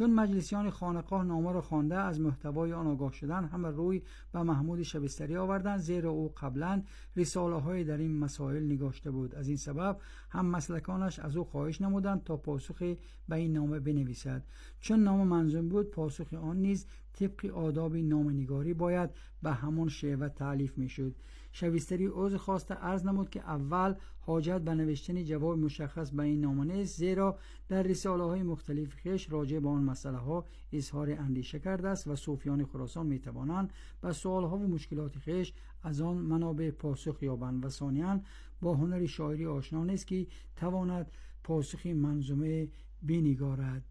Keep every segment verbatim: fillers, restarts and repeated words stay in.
چون مجلسیان خانقاه نامه را خوانده از محتوای آن آگاه شدند، همه روی به محمود شبستری آوردند، زیرا او قبلا رساله های در این مسائل نگاشته بود. از این سبب هم مسلکانش از او خواهش نمودند تا پاسخی به این نامه بنویسد. چون نامه منظوم بود، پاسخ آن نیز طبق آداب نامه‌نگاری باید به همان شیوه تألیف میشد. شبستری عذر خواسته عرض نمود که اول حاجت به نوشتن جواب مشخص به این نامه نیست، زیرا در رساله های مختلف خویش راجع به آن مسئله ها اظهار اندیشه کرده است و صوفیان خراسان می توانند به سوال ها و مشکلات خویش از آن منابع پاسخ یابند و ثانیاً با هنر شاعری آشنا نیست که تواند پاسخی منظومه بنگارد.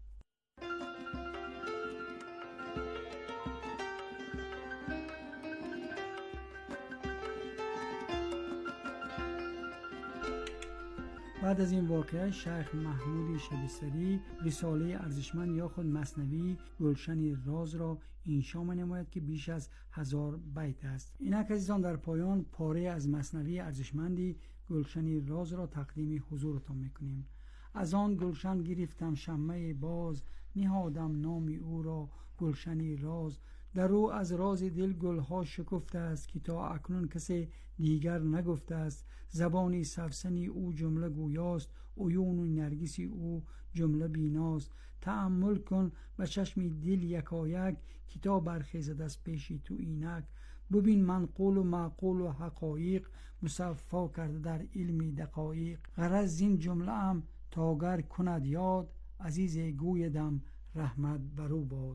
بعد از این واقعه شیخ محمود شبستری رساله ارزشمند یا خود مثنوی گلشن راز را انشا نماید که بیش از هزار بیت است. اینک عزیزان در پایان پاره از مثنوی ارزشمندی گلشن راز را تقدیم حضورتان میکنیم. از آن گلشن گرفتم شمه باز، نهادم نام او را گلشنی راز. در او از راز دل گلها شکفته است، که تا اکنون کسی دیگر نگفته است. زبانی سفسنی او جمله گویاست، عیون و نرگسی او جمله بیناست. تأمل کن به چشم دل یکایک، که تا برخیزد از پیشی تو اینک. ببین منقول و معقول و حقایق، مصفا کرده در علم دقایق. غرض زین جمله هم تاگر کند یاد، عزیز گویدم رحمت برو باد.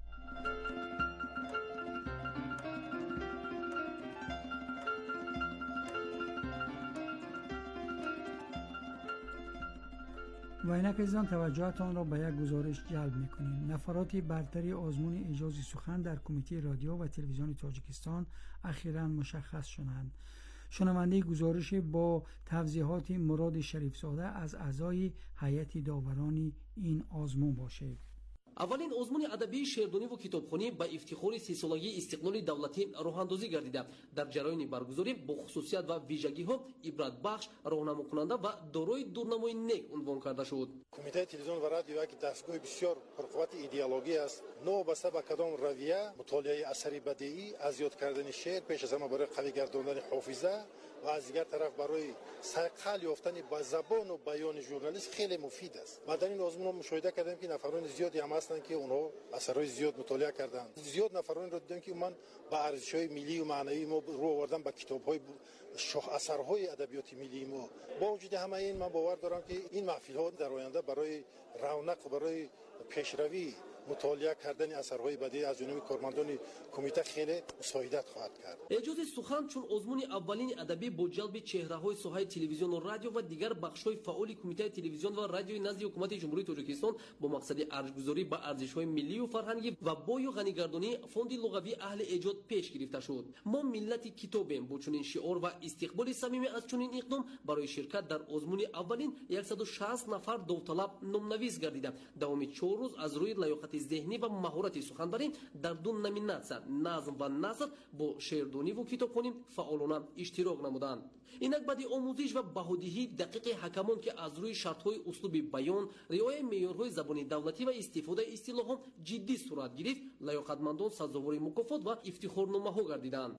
و اینک عزیزان توجهتان را به یک گزارش جلب میکنیم. نفرات برتری آزمون اجازه سخن در کمیته رادیو و تلویزیون تاجیکستان اخیراً مشخص شدند. شنونده گزارش با توضیحات مراد شریفزاده از اعضای هیئت داوران این آزمون باشد. اولین آزمون ادبی شعردونی و کتابخوانی با افتخار سی سالگی استقلال دولتی راهاندازی گردیده. در جریان برگزاری با خصوصیت و ویژگی ها عبرت بخش، راهنما کننده و دارای دورنمای نیک عنوان کرده شد. کمیته تلویزیون و رادیو یک دستگاه بسیار پرقوت ایدئولوژی است. نوبسته به کدام رویه مطالعه اثری بدیعی، از یاد کردن شعر پیش از همه برای قوی گرداندن حافظه و از دیگر طرف برای سرقل یافتن با زبان و بیان ژورنالیست خیلی مفید است. ما در این آزمون مشاهده کردیم که نفران زیادی هم هستند که اونها اثرهای زیاد مطالعه کردند. زیاد نفران را دیدم که من با ارزش‌های ملی و معنوی ما رو آوردن با کتاب‌های شاه اثرهای ادبیات ملی ما. با وجود همه این من باور دارم که این محفل‌ها در آینده برای رونق و برای پیشروی مطالعه کردن اثرهای بدیعی از جانب کارمندان کمیته خیلی مساعدت خواهد کرد. اجازه سخن چون آزمون اولین ادبی با جلب چهره‌های ساحه تلویزیون و رادیو و دیگر بخش‌های فعال کمیته تلویزیون و رادیوی نزد حکومت جمهوری تاجیکستان با مقصد ارزش‌گذاری به ارزش‌های ملی و فرهنگی و بوی و غنی‌گردانی فوند لغوی اهل ایجاد پیش گرفته شد. ما ملت کتابیم. با چنین شعار و استقبال صمیمی از چنین اقدام برای شرکت در آزمون اولین صد و شصت نفر داوطلب نام‌نویس گردیده. دوام چهار روز از روی لیاقت ذهنی و مهارت سخنوری در دو نامیناسیون نظم و نثر با شعردونی و کتابخوانی فعالانه اشتراک نمودند. اینک بعد آموزش و بهادهی دقیق حکمان که از روی شرط‌های اسلوب بیان، رعایت معیارهای زبان دولتی و استفاده اصطلاحات جدی صورت گرفت، لیاقتمندان سزاوار مکافات و افتخارنامه‌ها گردیدند.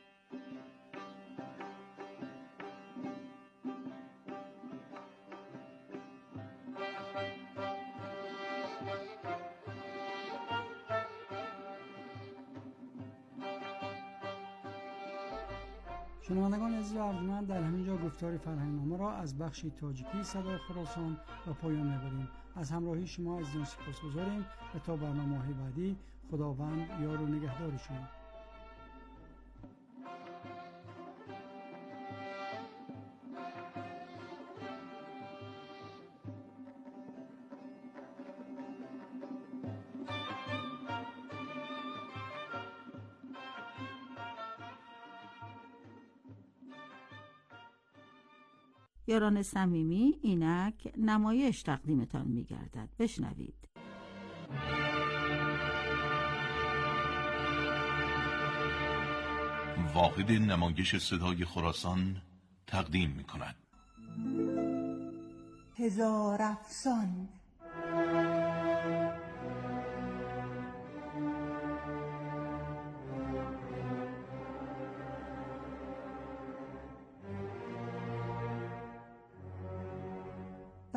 شنوندگان عزیز و ارجمند، در همینجا گفتار فرهنگنامه را از بخش تاجیکی صدای خراسان به پایان می‌بریم. از همراهی شما عزیزان سپاسگزاریم و تا برنامه‌های بعدی خداوند یار و نگهدار شما. یاران صمیمی، اینک نمایش تقدیمتان می‌گردد. بشنوید. واحد نمایش صدای خراسان تقدیم می‌کند. هزار افسان.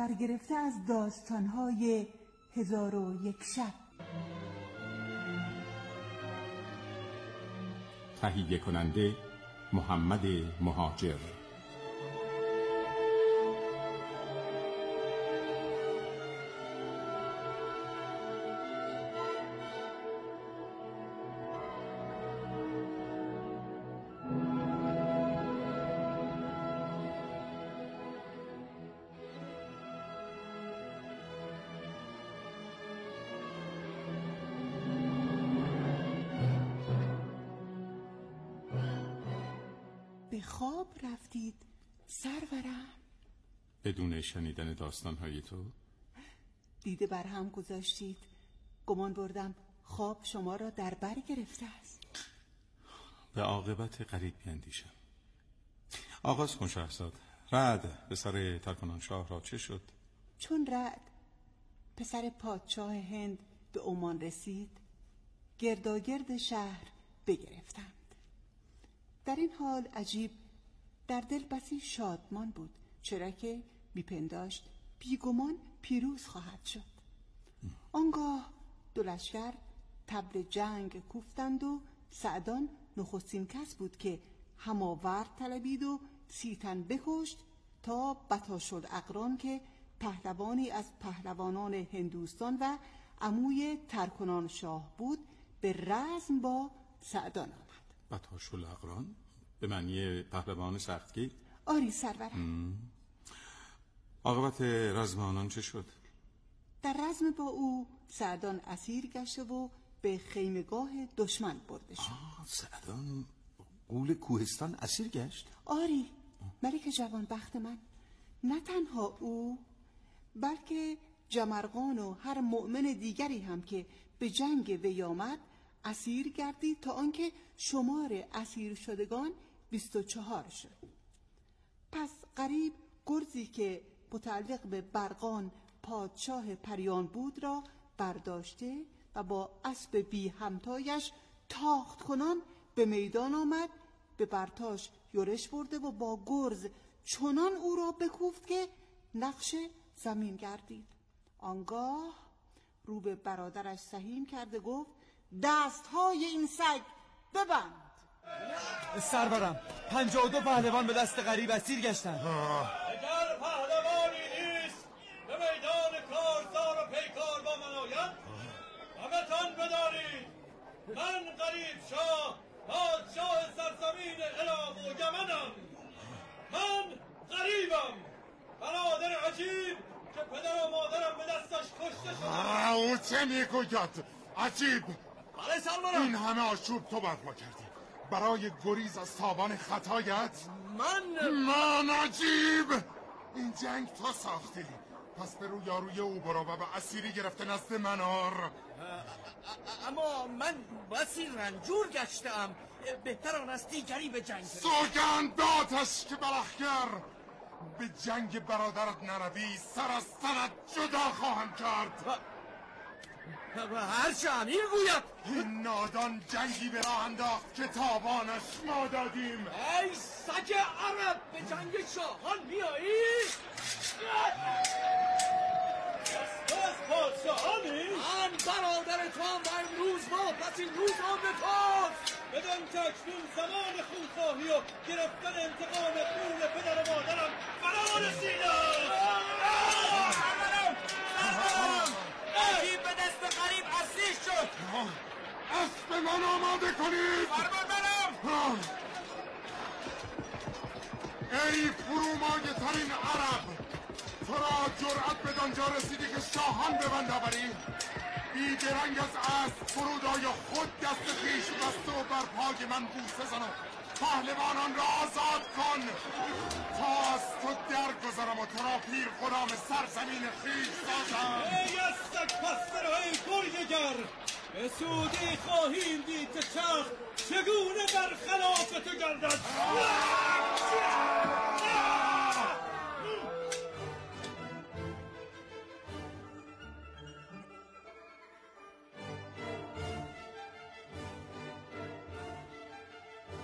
برگرفته از داستان‌های هزار و یک شب. تهیه کننده محمد مهاجر. به خواب رفتید سرورم؟ بدون شنیدن داستان‌های تو دیده بر هم گذاشتید. گمان بردم خواب شما را در بر گرفته است. به عاقبت قریب بیندیشم. آغاز کن شهرزاد. رعد پسر ترکنانشاه را چه شد؟ چون رعد پسر پادشاه هند به عمان رسید، گرداگرد شهر بگرفتند. در این حال عجیب در دل بسی شادمان بود، چرا که میپنداشت بیگمان پیروز خواهد شد. آنگاه دو لشکر طبل جنگ کوفتند و سعدان نخستین کس بود که هماورد طلبید و سی تن بکشت تا بطاشالاقران که پهلوانی از پهلوانان هندوستان و عموی ترکنان شاه بود به رزم با سعدان آمد. بطاشالاقران به معنی پهلوان سختگیر؟ آری سرورم. عاقبت رزم آنان چه شد؟ در رزم با او سعدان اسیر گشته و به خیمگاه دشمن برده شد. سعدان غول کوهستان اسیر گشت؟ آری ملک جوان بخت من. نه تنها او بلکه جمرغان و هر مؤمن دیگری هم که به جنگ وی آمد اسیر گردید تا آنکه شمار اسیر شدگان بیست و چهار شد. پس قریب گرزی که متعلق به برقان پادشاه پریان بود را برداشته و با اسب بی همتایش تاخت کنان به میدان آمد، به برتاش یورش برده و با گرز چنان او را بکوفت که نقش زمین گردید. آنگاه رو به برادرش سهیم کرده گفت دستهای این سگ ببند. سرورم پنجاه و دو پهلوان به دست غریب اسیر گشتند. اگر پهلوانی نیست به میدان کارزار و پیکار با من آید همتان بدارید من غریب شاه پادشاه سرزمین علام و یمنم. من غریبم برادر عجیب که پدر و مادرم به دستش کشته شده. او چه میگوید عجیب؟ بله سرورم. این همه آشوب تو برپا کردی برای گریز از تاوان خطایت؟ من من عجیب این جنگ تو ساختی، پس به روی یاروی او برو و به اسیری گرفته نزد من آر. اما من بسی رنجور گشتم، بهتر آن است دیگری به جنگ. سوگند به آتش که بلخگر به جنگ برادرت نروی سر از سرت جدا خواهم کرد. هرچه امیر گوید. این نادان جنگی به راه انداخت که تاوانش ما دادیم. ای سگ عرب به جنگ شاهان میایی؟ تو از پادشاهانی؟ من برادر تو هم و امروز ما پس این روز هم به توست. بدان تکنون زمان خونخواهی و گرفتن انتقام خون پدر و مادرم فرا رسیده. عجیب به دست غریب اسیر شد. اسب من آماده کنید. فرمان برم. ای فرومایه ترین عرب، تو را جرأت به دانجا رسیدی که شاهان به بند آوری؟ بی درنگ از اسب فرود آیا خود دست پیش بسته و بر پای من بوسه زن و پهلوانان را آزاد کن تا از تو درگذرم و تو را پیر غلام سرزمین خویش سازم. ای از سگ پستر و ای گریه‌گر، به سودی خواهیم دید که چرخ چگونه برخلاف تو گردد.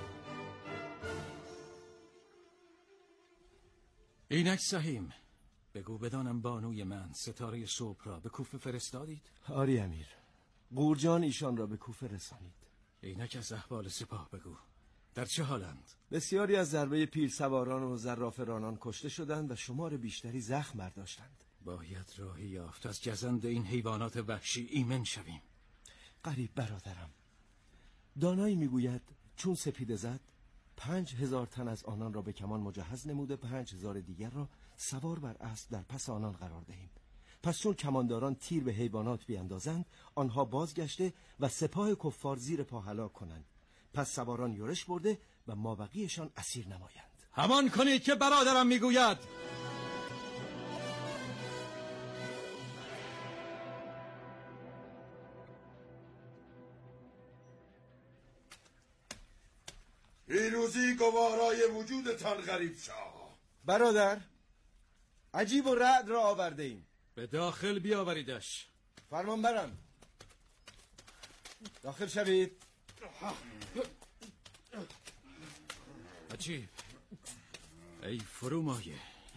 اینک سهیم بگو بدانم بانوی من ستاره صبح را به کوفه فرستادید؟ آری امیر، قورجان ایشان را به کوفه رسانید. اینک از احوال سپاه بگو، در چه حالند؟ بسیاری از ضربه پیل سواران و زرافرانان کشته شدند و شمار بیشتری زخم برداشتند. باید راهی یافت از گزند این حیوانات وحشی ایمن شویم. قریب برادرم، دانایی میگوید چون سپیده زد پنج هزار تن از آنان را به کمان مجهز نموده، پنج هزار دیگر را سوار بر اسب در پس آنان قرار دهیم. پس چون کمانداران تیر به حیوانات بیاندازند آنها بازگشته و سپاه کفار زیر پا هلاک کنند. پس سواران یورش برده و مابقیشان اسیر نمایند. همان کنید که برادرم میگوید. پیروزی گوارای وجودتان غریب شاه. برادر، عجیب و رعد را آورده ایم. به داخل بیاوریدش. فرمان برم. داخل شوید. عجیب، ای فرومایه،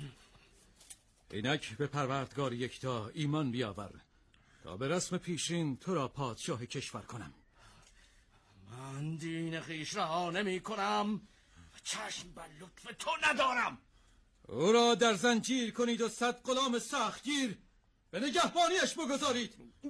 اینک به پروردگار یکتا ایمان بیاور تا به رسم پیشین تو را پادشاه کشور کنم. من دین خویش رها نمی کنم، چشم بر لطف تو ندارم. او را در زنجیر کنید و صد غلام سختگیر به نگهبانیش بگذارید.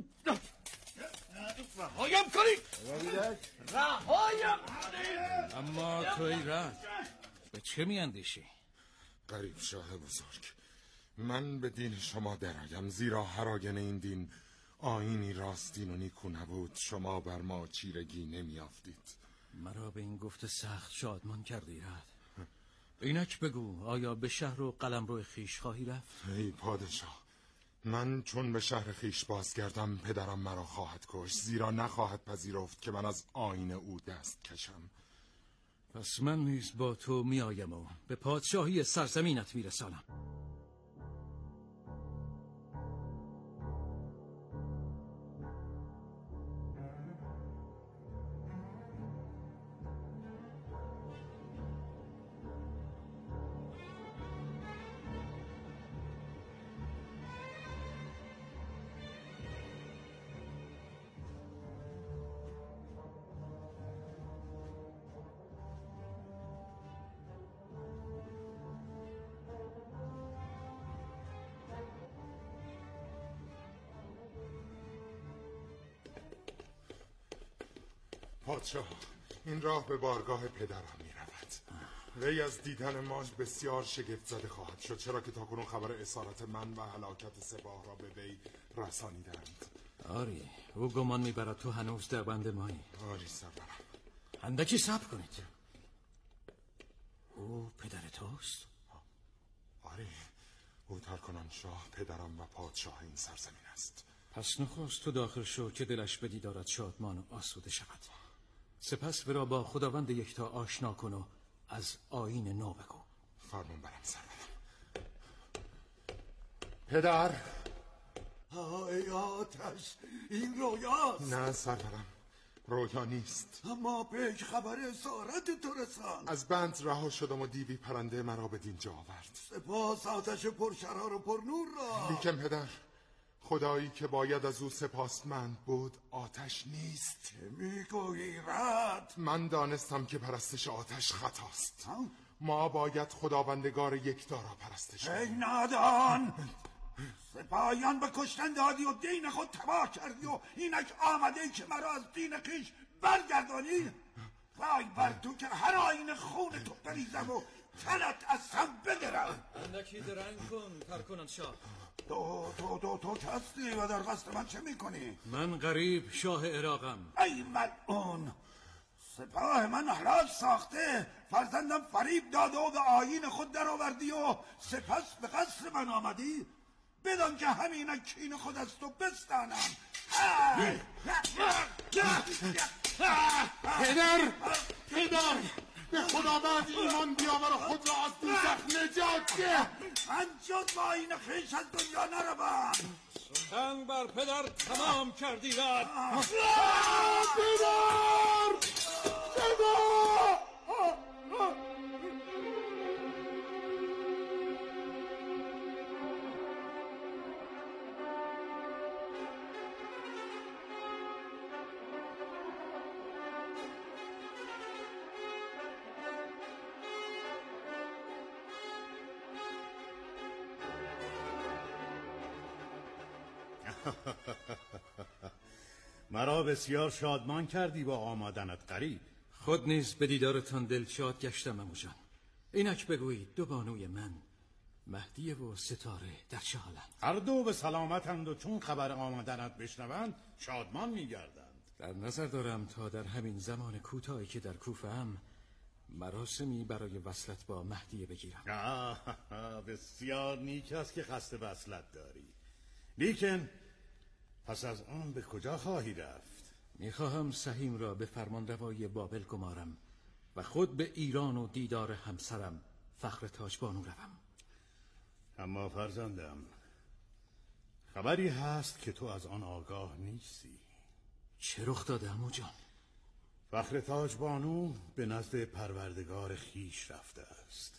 رهایم کنید، رهایم کنید. اما تو ای رد به چه می اندیشی؟ غریب شاه بزرگ، من به دین شما درایم، زیرا هر آگن این دین آیینی راستین و نیکو نبود شما بر ما چیرگی نمی آفدید. مرا به این گفت سخت شادمان کردی رد. اینک بگو آیا به شهر و قلمرو خیش خواهی رفت؟ ای پادشاه، من چون به شهر خیش بازگردم پدرم مرا خواهد کشت، زیرا نخواهد پذیرفت که من از آیین او دست کشم. پس من نیز با تو می آیم و به پادشاهی سرزمینت می رسانم. پادشاه، این راه به بارگاه پدرم می رود. وی از دیدن ما بسیار شگفت زده خواهد شد، چرا که تاکنون خبر اسارت من و هلاکت سپاه را به وی رسانیدند. آری، او گمان می برد تو هنوز در بند مایی. آری سرورم. اندکی صبر کنید. او پدر توست؟ آری، او ترکنان شاه پدرم و پادشاه این سرزمین است. پس نخست تو داخل شو که دلش بدی دارد شادمان و آسوده شود. سپس ورا با خداوند یکتا آشنا کن و از آیین نو بگو. فرمان برم سرورم. پدر. ای آتش، این رویاست. نه سرورم، رویا نیست. اما پیش خبر اسارت تو رسان. از بند رها شدم و دیوی پرنده مرا به دینجا آورد. سپاس آتش پرشرار و پرنور را. لیکن پدر، خدایی که باید از او سپاسمند بود آتش نیست. چه میگویی رد؟ من دانستم که پرستش آتش خطاست. ما باید خداوندگار یکتا را پرستش کنیم. ای نادان، سپاهیان به کشتن دادی و دین خود تباه کردی و اینک آمده ای که مرا از دین خویش برگردانی. وای بر تو که هر آیین خون تو بریزم و تنت از هم بدرم. اندکی درنگ کن ترکنان شاه. تو تو تو تو کستی و در قصد من چه میکنی؟ من غریب شاه عراقم. ای ملعون، سپاه من حراج ساخته، فرزندم فریب داده و به آیین خود در آوردی و سپس به قصر من آمدی. بدان که همین کین خود از تو بستانم. پدر، پدر، به خداوند ایمان بیاور و خود را از دوزخ نجات ده. من جز با آیین خویش از دنیا نروم. سخن بر پدر تمام کردی رد. پدر، پدر. مرا بسیار شادمان کردی با آمدنت غریب. خود نیز به دیدارتان دلشاد گشتم عمو جان. اینک بگویید دو بانوی من مهدی و ستاره در چه حالند؟ هر دو به سلامتند و چون خبر آمدنت بشنوند شادمان میگردند. در نظر دارم تا در همین زمان کوتاهی که در کوفه هم مراسمی برای وصلت با مهدی بگیرم. بسیار نیک است که قصد وصلت داری، لیکن پس از آن به کجا خواهی رفت؟ میخواهم سهیم را به فرمانروایی بابل گمارم و خود به ایران و دیدار همسرم فخر تاجبانو روم. اما فرزندم، خبری هست که تو از آن آگاه نیستی. چه رخ داده عمو جان؟ فخر تاجبانو به نزد پروردگار خیش رفته است.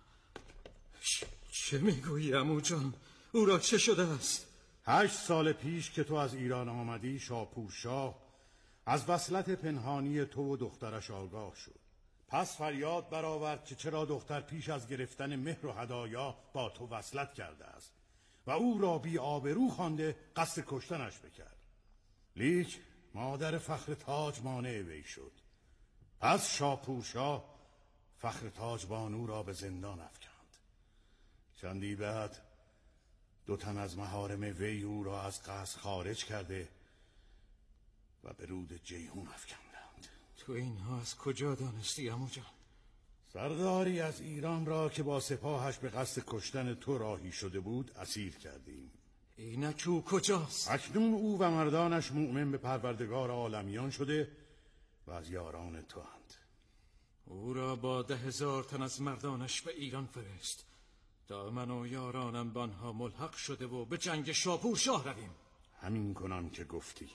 چه میگویی عمو جان؟ او را چه شده است؟ هشت سال پیش که تو از ایران آمدی، شاپور شاه از وصلت پنهانی تو و دخترش آگاه شد. پس فریاد برآورد که چرا دختر پیش از گرفتن مهر و هدایا با تو وصلت کرده است و او را بی آبرو خوانده قصد کشتنش بکرد. لیک مادر فخر تاج مانع وی شد. پس شاپور شاه فخر تاج بانو را به زندان افکند. چندی بعد دو تن از محارم وی او را از قصر خارج کرده و به رود جیهون افکندند. تو اینها از کجا دانستی عمو جان؟ سرداری از ایران را که با سپاهش به قصد کشتن تو راهی شده بود اسیر کردیم. اینک او کجاست؟ اکنون او و مردانش مؤمن به پروردگار عالمیان شده و از یاران تو اند. او را با ده هزار تن از مردانش به ایران فرست تا من و یارانم به آنها ملحق شده و به جنگ شاپور شاه رویم. همین کنم که گفتی.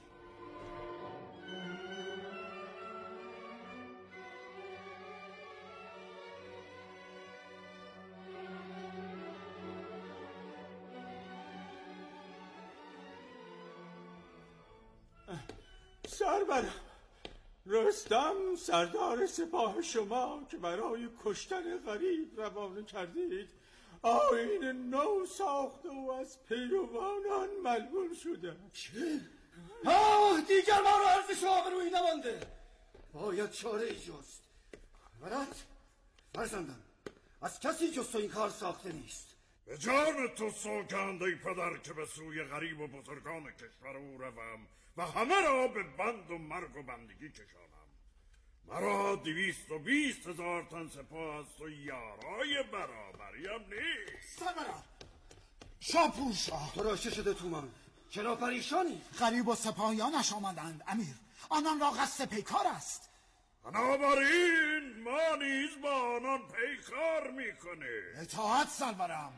سرورم، رستم سردار سپاه شما که برای کشتن غریب روانه کردید آیین نو ساخته و از پیروانان ملعون شده. چه؟ آه دیگر ما رو ارزش و آبرویی نمانده، باید چاره ای جست. ورد فرزندم، از کسی جست و این کار ساخته نیست. به جان تو سوگند ای پدر که به سوی غریب و بزرگان کشور او روم و همه را به بند و مرگ و بندگی کشانم. مرا دویست و بیست هزار تن سپاه است و یارای برابریم نیست. سرورم، شاپور شاه، تو را چه شده تومان؟ چرا پریشانی؟ غریب و سپاهیانش آمدند امیر، آنان را قصد پیکار است. بنابراین ما نیز با آنان پیکار میکنیم. اطاعت سرورم.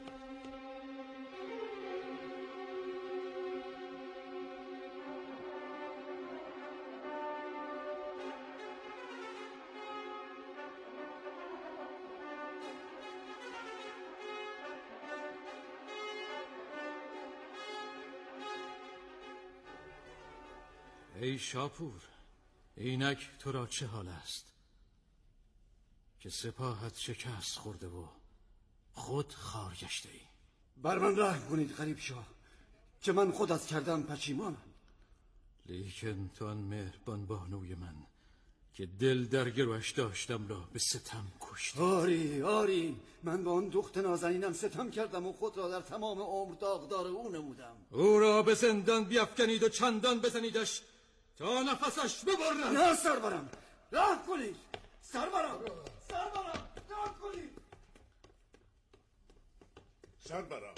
ای شاپور، اینک تو را چه حال است که سپاهت شکست خورده و خود خار گشته ای؟ بر من رحم کنید غریب شاه که من خود از کردم پشیمانم. لیکن تو آن مهربان بانوی من که دل در گروش داشتم را به ستم کشتی. آری آری، من با آن دخت نازنینم ستم کردم و خود را در تمام عمر داغدار او نمودم. او را به زندان بیفکنید و چندان بزنیدش تا نفسش ببرد. نه سرورم، رحم کنید. سرورم سرورم رحم کنید. سرورم،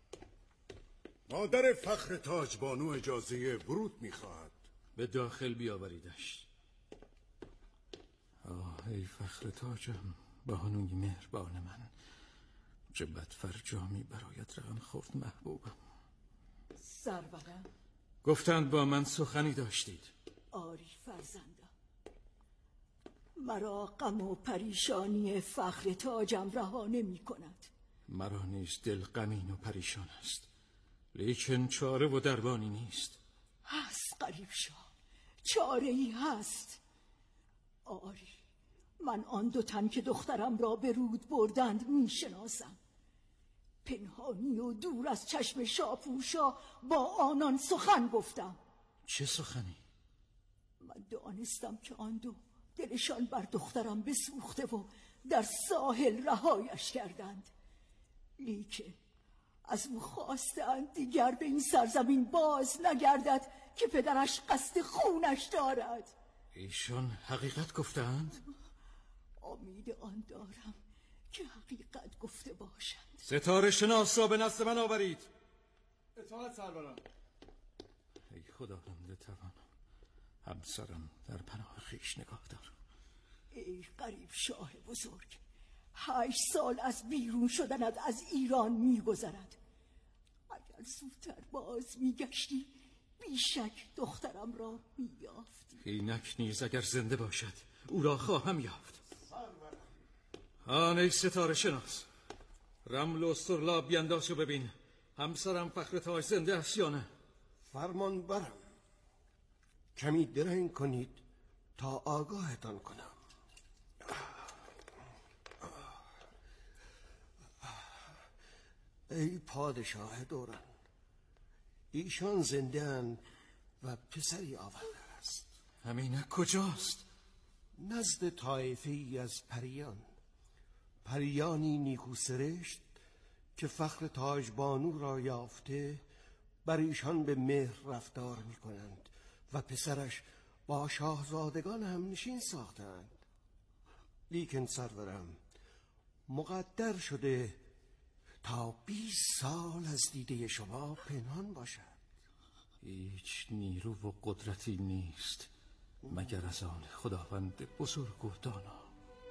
مادر فخر تاج بانو اجازه ورود میخواهد. به داخل بیاوریدش. آه ای فخر تاجم، بانوی مهربان من، چه بدفرجامی برایت رقم خورد محبوبم. سرورم، گفتند با من سخنی داشتید. آری فرزندم، مرا غم و پریشانی فخر تاجم رها نمی کند. مرا نیز دل غمین و پریشان است، لیکن چاره و دربانی نیست. هست غریب شاه، چاره ای هست. آری، من آن دو تن که دخترم را به رود بردند می شناسم. پنهانی و دور از چشم شاپورشا با آنان سخن گفتم. چه سخنی؟ من دانستم که آن دو دلشان بر دخترم بسوخته و در ساحل رهایش کردند، لیکن از او خواستند دیگر به این سرزمین باز نگردد که پدرش قصد خونش دارد. ایشان حقیقت گفتند؟ امید آن دارم که حقیقت گفته باشند. ستاره شناس را به نزد من آورید. اطاعت سرورم. ای خداوند توانم، همسرم در پناه خویش نگاه دار. ای غریب شاه بزرگ، هشت سال از بیرون شدنت از ایران میگذرد. اگر زودتر باز میگشتی بیشک دخترم را مییافتی. اینک نیز اگر زنده باشد او را خواهم یافت. آن ای ستاره شناس، رمل و استرلاب بینداز و ببین همسرم فخرتاج زنده است یا نه. فرمان برم، کمی درنگ کنید تا آگاهتان کنم. ای پادشاه دوران، ایشان زنده اند و پسری آورده است. همینه کجاست؟ نزد طایفه‌ای از پریان، پریانی نیکو سرشت که فخر تاج بانو را یافته بر ایشان به مهر رفتار می کنند و پسرش با شاهزادگان هم نشین ساختند. لیکن سرورم، مقدر شده تا بیست سال از دیده شما پنهان باشد. هیچ نیرو و قدرتی نیست مگر از آن خداوند بزرگ و دانا.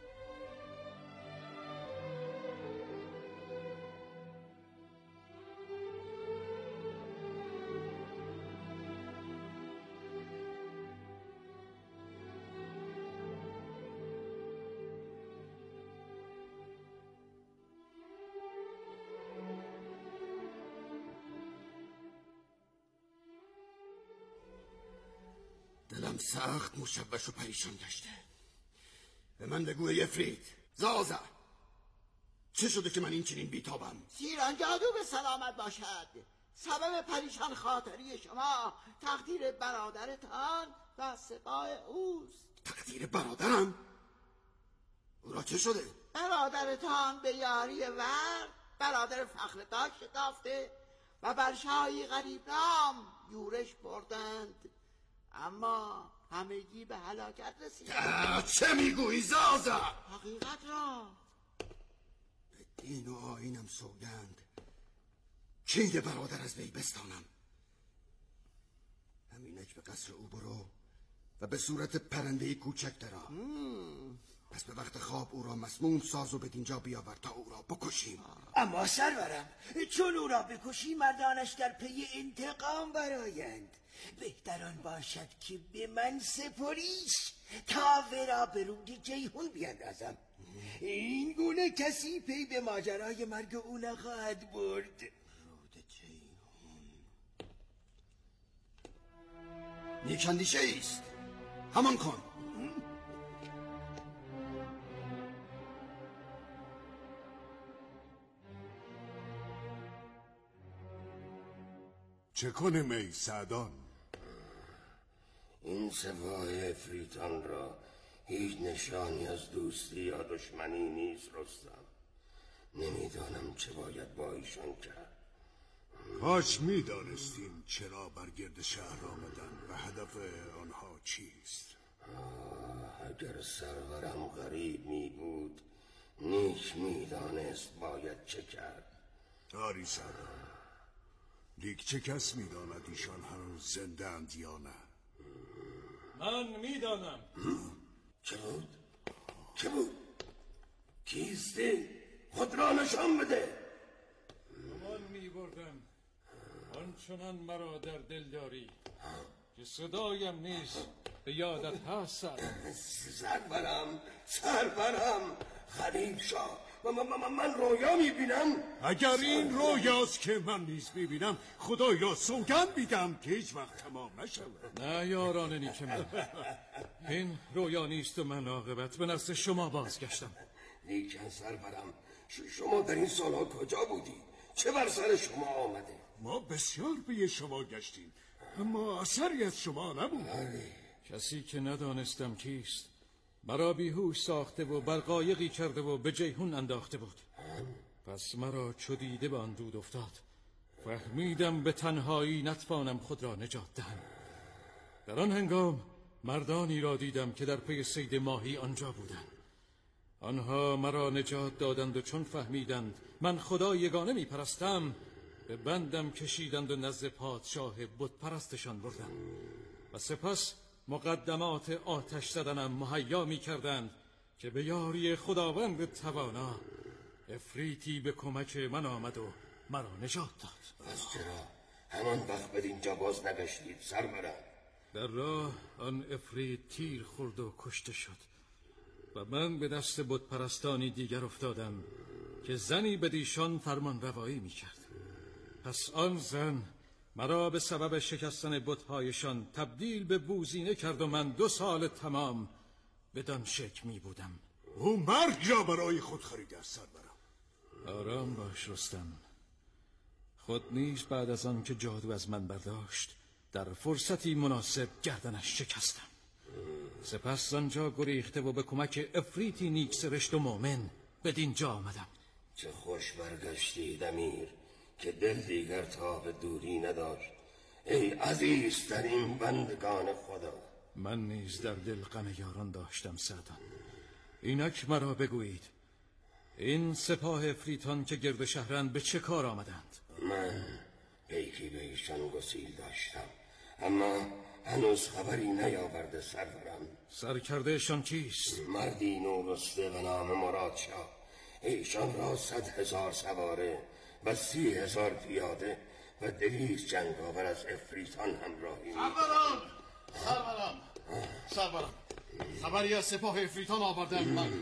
دلم سخت مشوش و پریشان گشته. به من بگو یفرید زازه، چه شده که من این چنین بیتابم؟ سیران جادو به سلامت باشد. سبب پریشان خاطری شما تقدیر برادرتان و سپاه اوست. تقدیر برادرم؟ او را چه شده؟ برادرتان به یاری ور برادر فخرتاج شتافته و بر شاهی غریب نام یورش بردند، اما همگی به هلاکت رسیدند. چه میگویی زازا؟ حقیقت را. به دین و آیینم سوگند کید برادر از وی بستانم. همینک به قصر او برو و به صورت پرندهی کوچک درآ. پس به وقت خواب او را مسموم ساز و به دینجا بیاور تا او را بکشیم. اما سرورم، چون او را بکشی مردانش در پی انتقام برآیند. بهتران باشد که به من سپریش تا ورا به رود جیهون بیندازم. این گونه کسی پی به ماجرای مرگ او نخواهد برد. رود جیهون نیک اندیشه ایست، همان کن. چه کنیم ای سعدان؟ این سپاه افریتان را هیچ نشانی از دوستی یا دشمنی نیست رستم. نمیدانم چه باید با ایشان کرد. کاش میدانستیم چرا بر گرد شهر آمدن و هدف آنها چیست. اگر سرورم غریب می بود نیک میدانست باید چه کرد. آری سعدان، لیک چه کس میداند ایشان هنوز زنده اند یا نه؟ من میدانم. چه بود؟ چه بود؟ کیستی؟ خود را نشان بده. من میبردم آنچنان مرا در دل داری که صدایم نیست به یادت هست. سرورم سرورم غریب شاه، من, من, من رویا میبینم. اگر این رویاست که من نیز میبینم، خدایا سوگند میدم که هیچ وقت تمام نشود. نه یاران نیک من، این رویا نیست و من عاقبت به نزد شما بازگشتم. لیکن سرورم، شما در این سالها کجا بودی؟ چه بر سر شما آمده؟ ما بسیار به شما گشتیم اما اثری از شما نبود. کسی که ندانستم کیست مرا بیهوش ساخته و بر قایقی کرده و به جیهون انداخته بود. پس مرا چو دیده به آن دود افتاد. فهمیدم به تنهایی نتوانم خود را نجات دهم. در آن هنگام مردانی را دیدم که در پی صید ماهی آنجا بودند. آنها مرا نجات دادند و چون فهمیدند من خدا یگانه می پرستم به بندم کشیدند و نزد پادشاه بت پرستشان بردند و سپس مقدمات آتش زدنم مهیا می کردند که به یاری خداوند توانا افریتی به کمک من آمد و مرا نجات داد. پس چرا همان وقت به اینجا باز نگشتید سرورم؟ در راه آن افریت تیر خورد و کشته شد و من به دست بت پرستانی دیگر افتادم که زنی به دیشان فرمان روایی می کرد. پس آن زن مرا به سبب شکستن بت‌هایشان تبدیل به بوزینه کرد و من دو سال تمام بدان شکل می بودم. او مرگ را برای خود خریده است سرورم. آرام باش رستم. خود نیز بعد از آن که جادو از من برداشت در فرصتی مناسب گردنش شکستم. سپس آنجا گریخته و به کمک افریتی نیک سرشت و مؤمن به دینجا آمدم. چه خوش برگشتی دمیر که دل دیگر تا به دوری نداشت. ای عزیزترین بندگان خدا. من نیز در دل غم یاران داشتم سعدان. اینک مرا بگویید این سپاه افریتان که گرد شهرند به چه کار آمدند؟ من پیکی به ایشان گسیل داشتم اما هنوز خبری نیاورده سرورم. سرکردهشان کیست؟ مردی نورسته به نام مرادشاه. ایشان را صد هزار سواره و سی هزار پیاده و دویست جنگاور از افریتان همراهی. سرورم سرورم سرورم خبری از سپاه افریتان آوردم. من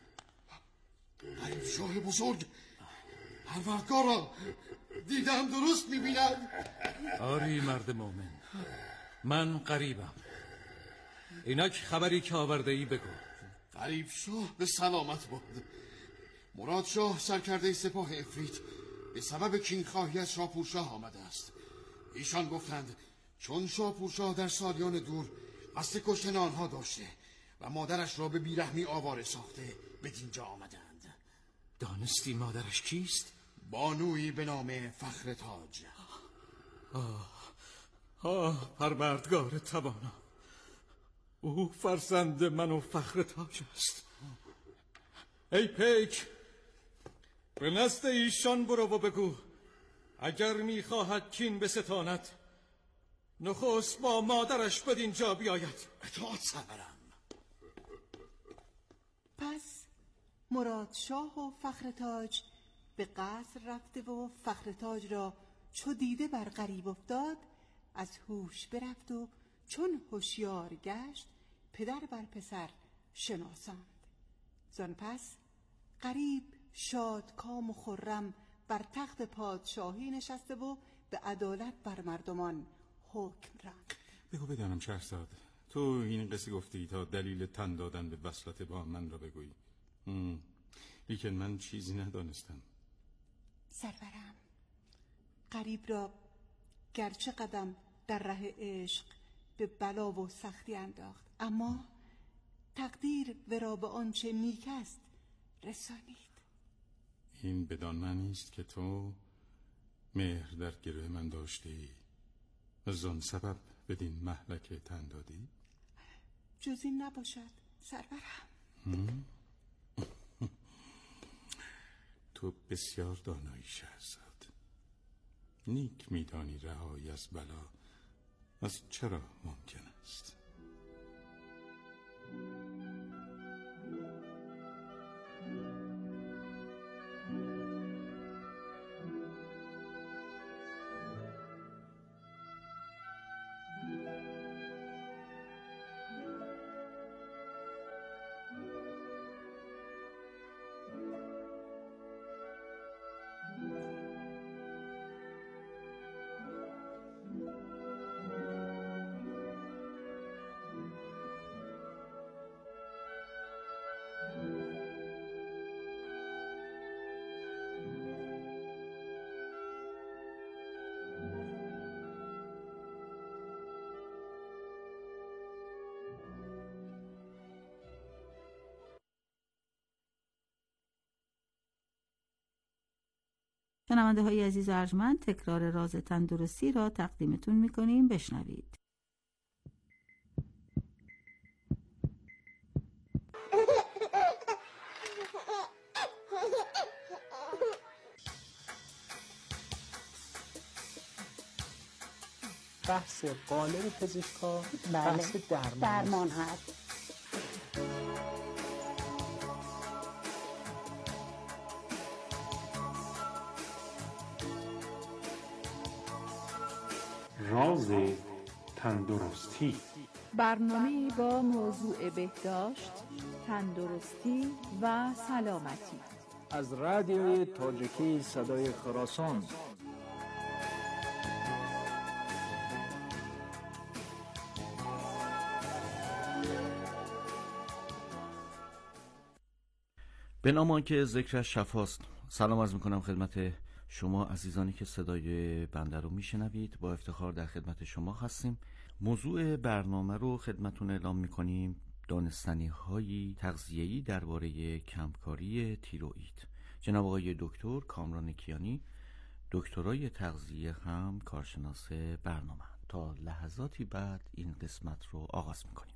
غریب شاه بزرگ پروردگارا دیدم درست میبیند. آری مرد مومن من غریبم. اینک خبری که آورده ای بگو. غریب شاه به سلامت باد. مراد شاه سرکرده سپاه افریت به سبب کینخواهی از شاپورشاه آمده است. ایشان گفتند چون شاپورشاه در سالیان دور قصد کشتن آنها داشته و مادرش را به بیرحمی آواره ساخته به دینجا آمدند. دانستی مادرش کیست؟ بانویی به نام فخر تاج. آه آه پروردگار توانا، او فرزند من و فخر تاج است. ای پیک به نزد ایشان برو و بگو اگر میخواهد کین بستاند نخست با مادرش بدین جا بیاید. اطاعت سرورم. پس مراد شاه و فخر تاج به قصر رفته و فخر تاج را چو دیده بر غریب افتاد از هوش برفت و چون هوشیار گشت پدر بر پسر شناساند. زان پس غریب شاد کام و خرم بر تخت پادشاهی نشسته و به عدالت بر مردمان حکم راند. بگو بدانم شهرزاد، تو این قصه گفتی تا دلیل تن دادن به وصلت با من را بگویی، لیکن من چیزی ندانستم. سرورم، غریب را گرچه قدم در ره عشق به بلا و سختی انداخت اما تقدیر ورا به آنچه نیک است رسانید. این بدان معنی است که تو مهر در گروه من داشتی و زن سبب بدین مهلک تن دادی؟ جز این نباشد سرورم. تو بسیار دانایی شهرزاد، نیک میدانی رهایی از بلا از چرا ممکن است. شنونده های عزیز و ارجمند، تکرار راز تندرستی را تقدیمتون میکنیم، بشنوید. بحث قالب پزشکا بحث درمان, درمان هست. راز تندرستی، برنامه با موضوع بهداشت، تندرستی و سلامتی از رادیوی تاجیکی صدای خراسان. به نام آنکه ذکرش شفاست. سلام عرض میکنم خدمت شما عزیزانی که صدای بنده رو میشنوید. با افتخار در خدمت شما هستیم. موضوع برنامه رو خدمتون اعلام میکنیم: دانستنی های تغذیه‌ای درباره کمکاری تیروئید. جناب آقای دکتر کامران کیانی، دکترای تغذیه، هم کارشناس برنامه. تا لحظاتی بعد این قسمت رو آغاز میکنیم.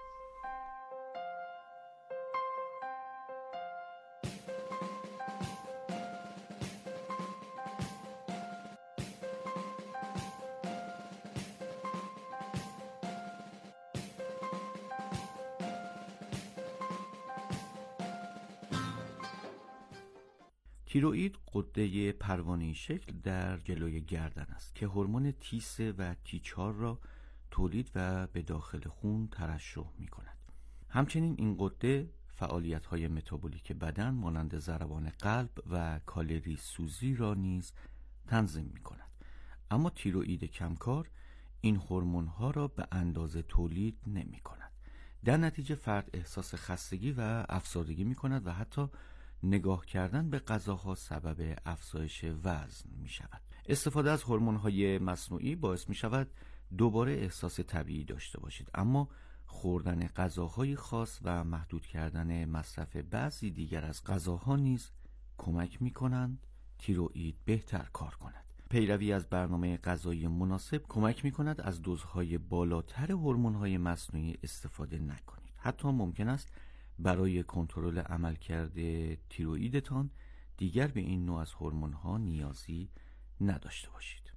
تیروئید غده پروانه‌ای شکل در جلوی گردن است که هورمون تی سه و تی چهار را تولید و به داخل خون ترشح می کند. همچنین این غده فعالیت‌های متابولیک بدن مانند ضربان قلب و کالری سوزی را نیز تنظیم می کند. اما تیروئید کمکار این هورمون‌ها را به اندازه تولید نمی کند. در نتیجه فرد احساس خستگی و افسردگی می کند و حتی نگاه کردن به غذاها سبب افزایش وزن می شود. استفاده از هورمون‌های مصنوعی باعث می شود دوباره احساس طبیعی داشته باشید، اما خوردن غذاهای خاص و محدود کردن مصرف بعضی دیگر از غذاها نیز کمک می کنند تیروئید بهتر کار کند. پیروی از برنامه غذایی مناسب کمک می کند از دوزهای بالاتر هورمون‌های مصنوعی استفاده نکنید. حتی ممکن است برای کنترل عملکرد تیروئیدتان دیگر به این نوع از هورمون‌ها نیازی نداشته باشید.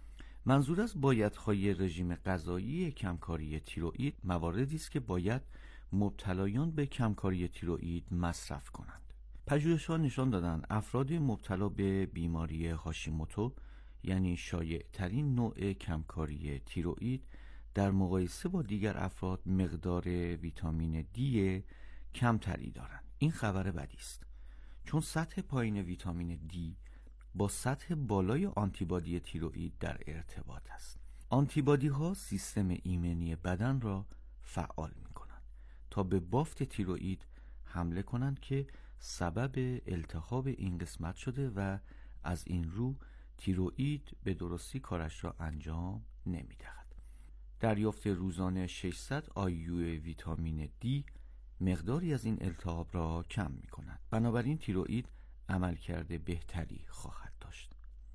منظور از بایدهای رژیم غذایی کمکاری تیروئید مواردی است که باید مبتلایان به کمکاری تیروئید مصرف کنند. پژوهش‌ها نشان دادند افراد مبتلا به بیماری هاشیموتو، یعنی شایع‌ترین نوع کمکاری تیروئید، در مقایسه با دیگر افراد مقدار ویتامین دی کمتری دارند. این خبر بدی است، چون سطح پایین ویتامین دی با سطح بالای آنتیبادی تیروئید در ارتباط است. آنتیبادی ها سیستم ایمنی بدن را فعال می کنند تا به بافت تیروئید حمله کنند که سبب التهاب این قسمت شده و از این رو تیروئید به درستی کارش را انجام نمی دهد. دریافت روزانه ششصد آی یو ویتامین دی مقداری از این التهاب را کم می کند. بنابراین تیروئید عملکرد بهتری خواهد داشت.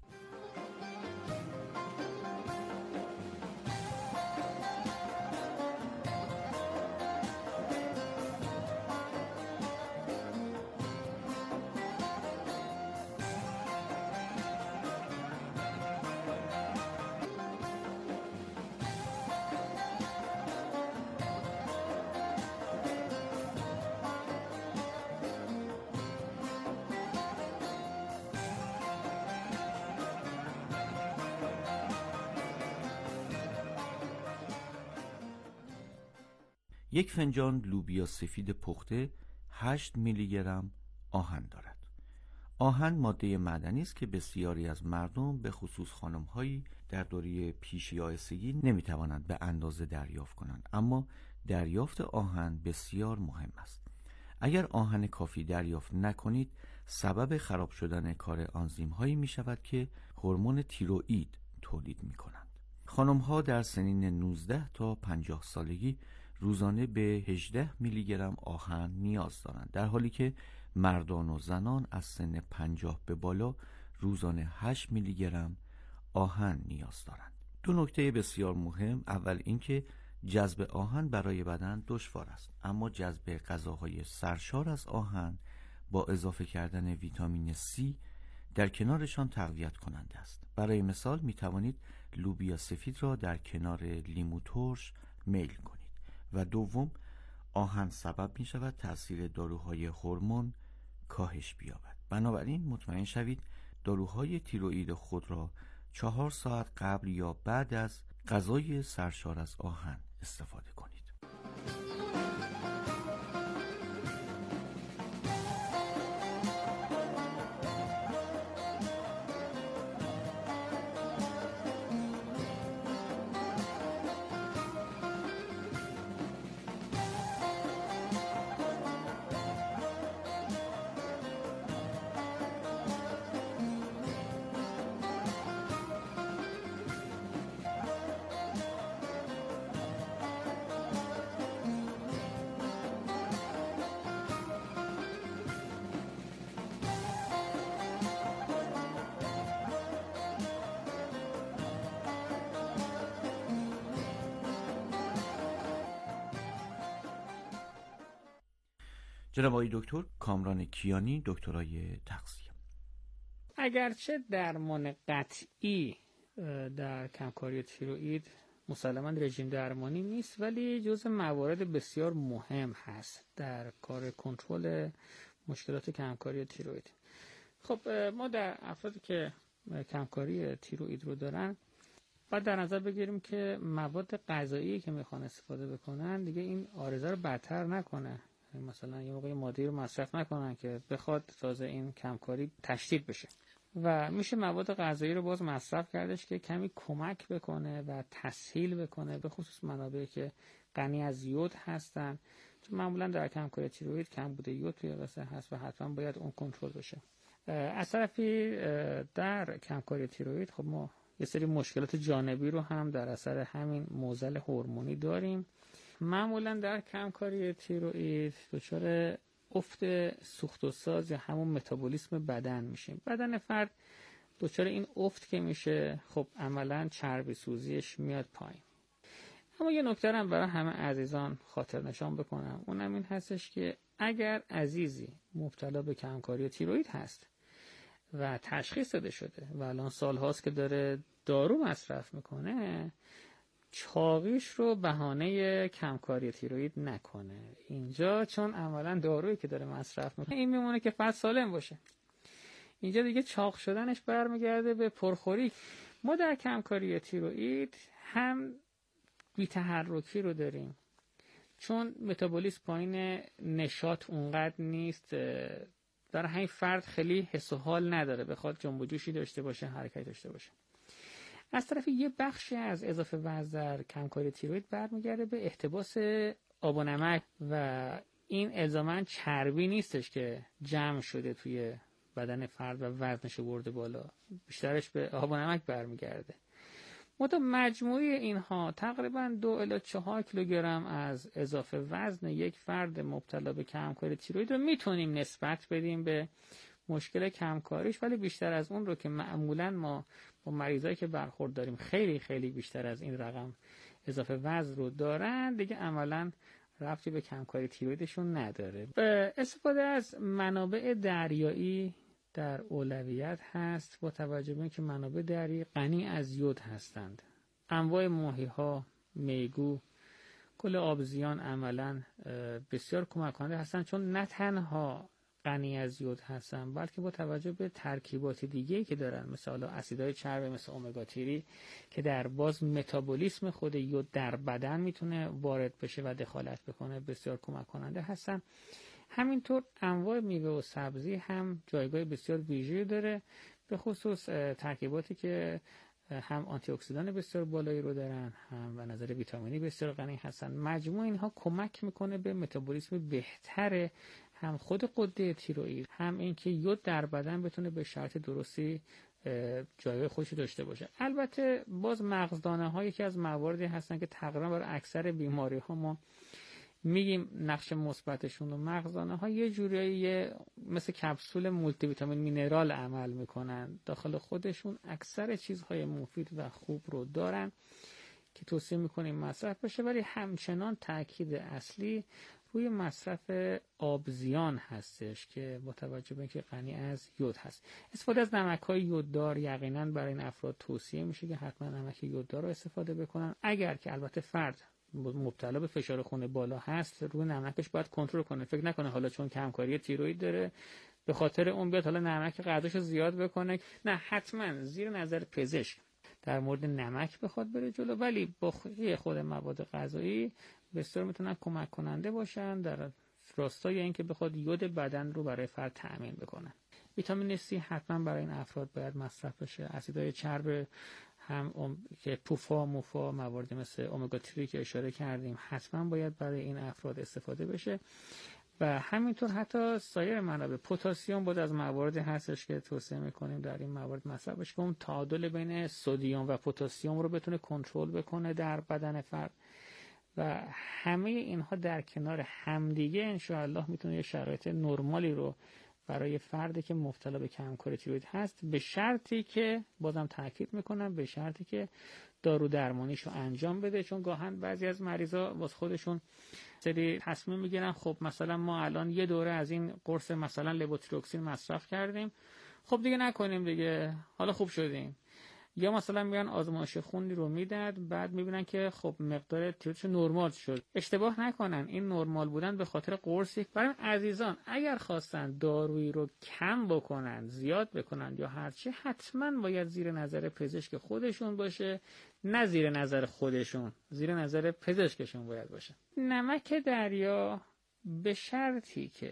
یک فنجان لوبیا سفید پخته هشت میلی گرم آهن دارد. آهن ماده معدنی است که بسیاری از مردم به خصوص خانم‌هایی در دوره پیش‌یائسگی نمی‌توانند به اندازه دریافت کنند، اما دریافت آهن بسیار مهم است. اگر آهن کافی دریافت نکنید سبب خراب شدن کار آنزیم‌هایی می‌شود که هورمون تیروئید تولید می‌کنند. خانم‌ها در سنین نوزده تا پنجاه سالگی روزانه به هجده میلی گرم آهن نیاز دارند، در حالی که مردان و زنان از سن پنجاه به بالا روزانه هشت میلی گرم آهن نیاز دارند. دو نکته بسیار مهم: اول اینکه جذب آهن برای بدن دشوار است، اما جذب غذاهای سرشار از آهن با اضافه کردن ویتامین C در کنارشان تقویت کننده است. برای مثال می توانید لوبیا سفید را در کنار لیمو ترش میل کنید. و دوم، آهن سبب می شود تأثیر داروهای هورمون کاهش بیابد. بنابراین مطمئن شوید داروهای تیروئید خود را چهار ساعت قبل یا بعد از غذای سرشار از آهن استفاده کنید. جناب آقای دکتر کامران کیانی، دکترای تغذیه. اگرچه درمان قطعی در کمکاری تیروئید مسلماً رژیم درمانی نیست، ولی جزء موارد بسیار مهم هست در کار کنترل مشکلات کمکاری تیروئید. خب ما در افرادی که کمکاری تیروئید رو دارن باید در نظر بگیریم که مواد غذایی که میخوان استفاده بکنن دیگه این عارضه رو بدتر نکنه، مثلا یه موقع مادی رو مصرف نکنن که بخواد تازه این کمکاری تشدید بشه. و میشه مواد غذایی رو باز مصرف کردش که کمی کمک بکنه و تسهیل بکنه، به خصوص منابعی که غنی از یود هستن، چون معمولا در کمکاری تیروئید کم بوده یود توی غذا هست و حتما باید اون کنترل بشه. از طرفی در کمکاری تیروئید خب ما یه سری مشکلات جانبی رو هم در اثر همین معضل هورمونی داریم. معمولا در کمکاری تیروئید دچار افت سوخت و ساز یا همون متابولیسم بدن میشیم. بدن فرد دچار این افت که میشه خب عملا چربی سوزیش میاد پایین. اما یه نکته هم برای همه عزیزان خاطر نشان بکنم، اونم این هستش که اگر عزیزی مبتلا به کمکاری تیروئید هست و تشخیص داده شده و الان سال هاست که داره دارو مصرف میکنه، چاقیش رو بهانه کمکاری تیروئید نکنه اینجا، چون عملا دارویی که داره مصرف میکنه این میمونه که فرد سالم باشه. اینجا دیگه چاق شدنش برمیگرده به پرخوری. ما در کمکاری تیروئید هم بی‌تحرکی رو داریم، چون متابولیسم پایین، نشاط اونقدر نیست، برای همین فرد خیلی حس و حال نداره بخواد جنب و جوشی داشته باشه، حرکت داشته باشه. از طرف یه بخشی از اضافه وزن در کمکاری تیروئید برمیگرده به احتباس آب و نمک و این الزاماً چربی نیستش که جمع شده توی بدن فرد و وزنش برده بالا، بیشترش به آب و نمک برمیگرده. متو مجموعی اینها تقریباً دو الی چهار کیلوگرم از اضافه وزن یک فرد مبتلا به کمکاری تیروئید رو میتونیم نسبت بدیم به مشکل کمکاریش، ولی بیشتر از اون رو که معمولاً ما با مریضایی که برخورد داریم خیلی خیلی بیشتر از این رقم اضافه وزن رو دارن، دیگه عملاً ربطی به کمکاری تیروئیدشون نداره. به استفاده از منابع دریایی در اولویت هست، با توجه به اینکه منابع دریایی غنی از یود هستند. انواع ماهی‌ها، میگو، کل آبزیان عملاً بسیار کمک کننده هستند، چون نه تنها غنی از یود هستن بلکه با توجه به ترکیبات دیگه‌ای که دارن، مثل اسیدهای چربی مثل امگا تری که در باز متابولیسم خود یود در بدن میتونه وارد بشه و دخالت بکنه، بسیار کمک کننده هستن. همینطور انواع میوه و سبزی هم جایگاه بسیار ویژه‌ای داره، به خصوص ترکیباتی که هم آنتی اکسیدان بسیار بالایی رو دارن، هم به نظر ویتامینی بسیار غنی هستن. مجموع اینها کمک میکنه به متابولیسم بهتر هم خود غده تیروئید، هم اینکه یود در بدن بتونه به شرط درستی جایگاه خودش داشته باشه. البته باز مغزدانه ها یکی از مواردی هستن که تقریبا برای اکثر بیماری ها ما میگیم نقش مثبتشون و مغزدانه ها یه جوری مثل کپسول مولتی ویتامین مینرال عمل میکنن، داخل خودشون اکثر چیزهای مفید و خوب رو دارن که توصیه میکنیم مصرف بشه، ولی همچنان تاکید اصلی روی مصرف آبزیان هستش که با توجه به اینکه غنی از یود هست. استفاده از نمک‌های یوددار یقینا برای این افراد توصیه میشه که حتما نمک یوددار رو استفاده بکنن. اگر که البته فرد مبتلا به فشار خون بالا هست، روی نمکش باید کنترل کنه. فکر نکنه حالا چون کمکاری تیروئید داره به خاطر اون بیاد حالا نمک غذاشو زیاد بکنه. نه، حتما زیر نظر پزشک در مورد نمک بخواد بره جلو، ولی با خود مواد غذایی بسیار میتونن کمک کننده باشن در راستای اینکه بخواد یود بدن رو برای فرد تأمین بکنن. ویتامین C حتما برای این افراد باید مصرف بشه. اسیدهای چرب هم ام... که پوفا، موفا، موارد مثل امگا سه که اشاره کردیم حتما باید برای این افراد استفاده بشه و همینطور حتی سایر منابع. پتاسیم بود از مواردی هستش که توصیه میکنیم در این موارد مصرف بشه که اون تعادل بین سدیم و پتاسیم رو بتونه کنترل بکنه در بدن فرد و همه اینها در کنار همدیگه انشاءالله میتونه یه شرایط نرمالی رو برای فردی که مبتلا به کمکاری تیروئید هست، به شرطی که بازم تاکید میکنم به شرطی که دارو درمانیشو انجام بده. چون گاهن بعضی از مریضا واسه خودشون سری تصمیم میگیرن خب مثلا ما الان یه دوره از این قرص مثلا لووتیروکسین مصرف کردیم، خب دیگه نکنیم دیگه، حالا خوب شدیم. یا مثلا میان آزمایش خونی رو میدن، بعد میبینن که خب مقدار تیروئیدش نرمال شد. اشتباه نکنن، این نرمال بودن به خاطر قرصی. برای عزیزان اگر خواستن دارویی رو کم بکنن، زیاد بکنن یا هرچی، حتما باید زیر نظر پزشک خودشون باشه، نه زیر نظر خودشون، زیر نظر پزشکشون باید باشه. نمک دریا به شرطی که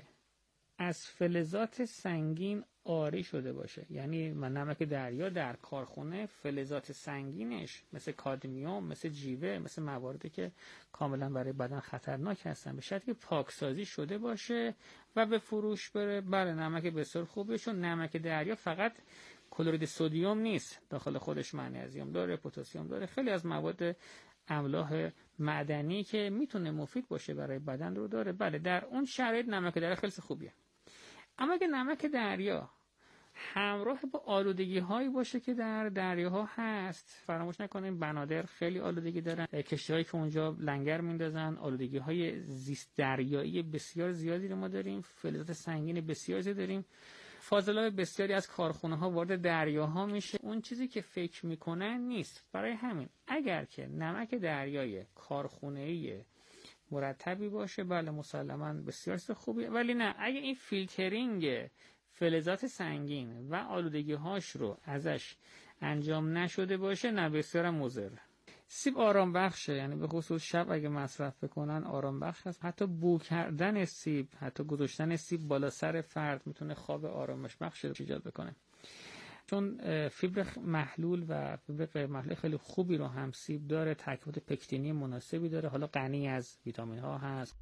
از فلزات سنگین عاری شده باشه، یعنی من نمک دریا در کارخونه فلزات سنگینش مثل کادمیوم، مثل جیوه، مثل مواردی که کاملا برای بدن خطرناک هستن، به شرطی که پاکسازی شده باشه و به فروش بره، بله نمک بسیار خوبه. چون نمک دریا فقط کلرید سدیم نیست، داخل خودش مغنیزیم داره، پتاسیم داره، خیلی از مواد املاح معدنی که میتونه مفید باشه برای بدن رو داره. بله در اون شرایط نمک دریا خیلی خوبیه. اما اگه نمک دریا همراه با آلودگی هایی باشه که در دریاها هست، فراموش نکنیم بنادر خیلی آلودگی دارن، کشتی هایی که اونجا لنگر میندازن، آلودگی های زیست دریایی بسیار زیادی رو ما داریم، فلزات سنگین بسیار زیادی داریم، فاضلاب بسیاری از کارخونه ها وارد دریاها میشه، اون چیزی که فکر میکنن نیست. برای همین اگر که نمک دریای کارخونه‌ای مرتبی باشه، بله مسلماً بسیار خوبیه، ولی نه اگه این فیلترینگ فلزات سنگین و آلودگی هاش رو ازش انجام نشده باشه، نه بسیار مضر. سیب آرام بخشه، یعنی به خصوص شب اگه مصرف بکنن آرام بخش هست. حتی بو کردن سیب، حتی گذاشتن سیب بالا سر فرد میتونه خواب آرامش بخش ایجاد بکنه، چون فیبر محلول و فیبر غیر محلول خیلی خوبی رو هم سیب داره، ترکیبات پکتینی مناسبی داره، حالا غنی از ویتامین ها هست.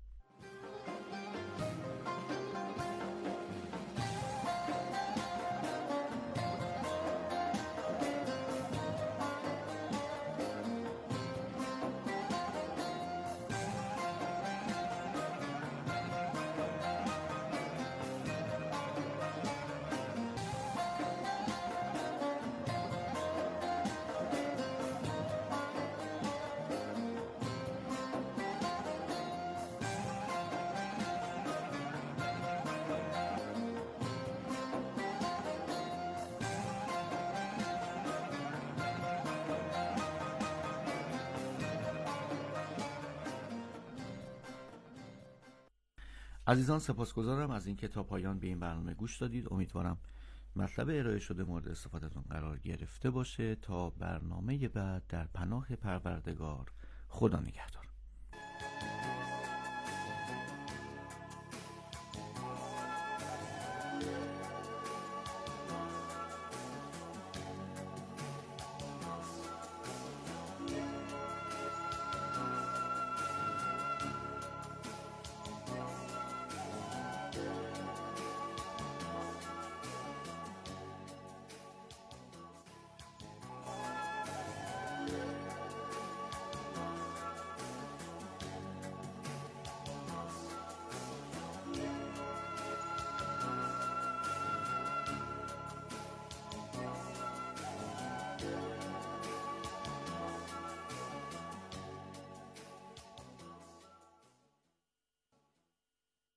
عزیزان سپاسگزارم از اینکه تا پایان به این برنامه گوش دادید. امیدوارم مطلب ارائه شده مورد استفادهتون قرار گرفته باشه. تا برنامه بعد در پناه پروردگار، خدا نگهدار.